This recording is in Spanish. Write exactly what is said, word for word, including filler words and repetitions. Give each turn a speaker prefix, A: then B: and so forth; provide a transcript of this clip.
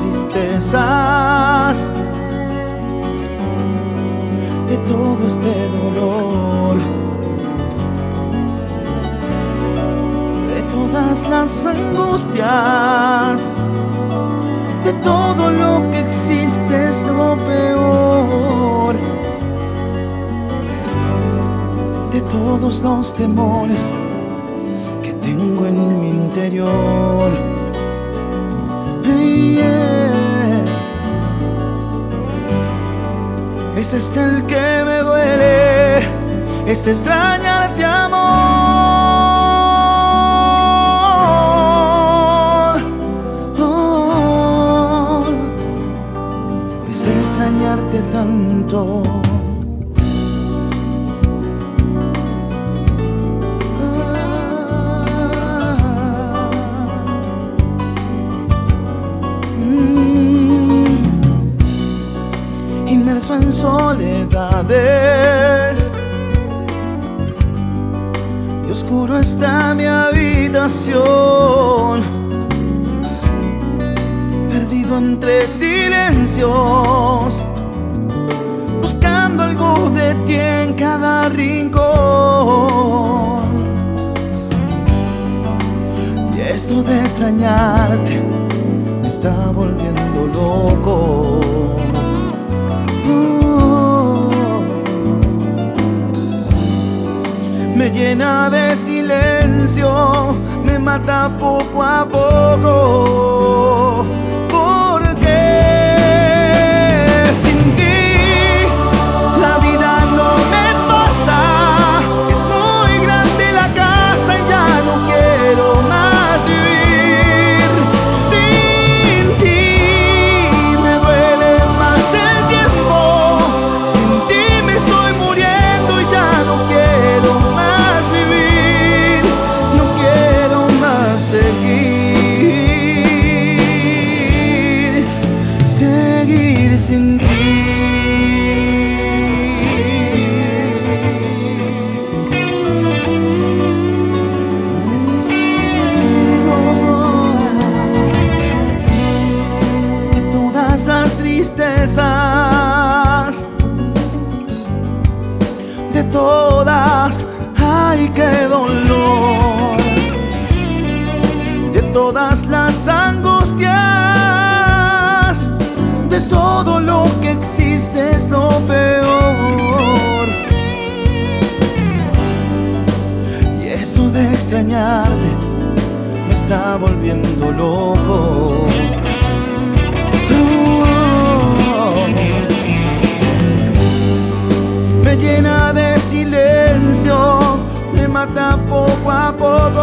A: tristezas, de todo este dolor, de todas las angustias, de todo lo que existe es lo peor, de todos los temores que tengo en mi interior. Hey, yeah. Es este el que me duele, es extrañarte, amor. Oh, es extrañarte tanto. Inmerso en soledades, y oscuro está mi habitación, perdido entre silencios, buscando algo de ti en cada rincón. Y esto de extrañarte me está volviendo loco. Me llena de silencio, me mata poco a poco. Porque sin ti la vida no me pasa. Es muy grande la casa y ya no quiero más vivir. Sin ti me duele más el tiempo. Sin ti me estoy muriendo y ya no quiero más. Seguir, seguir sin ti. De todas las tristezas, de todas, ay, qué dolor. De todas las angustias, de todo lo que existe es lo peor. Y eso de extrañarte me está volviendo loco. Oh, me llena de silencio, me mata poco a poco.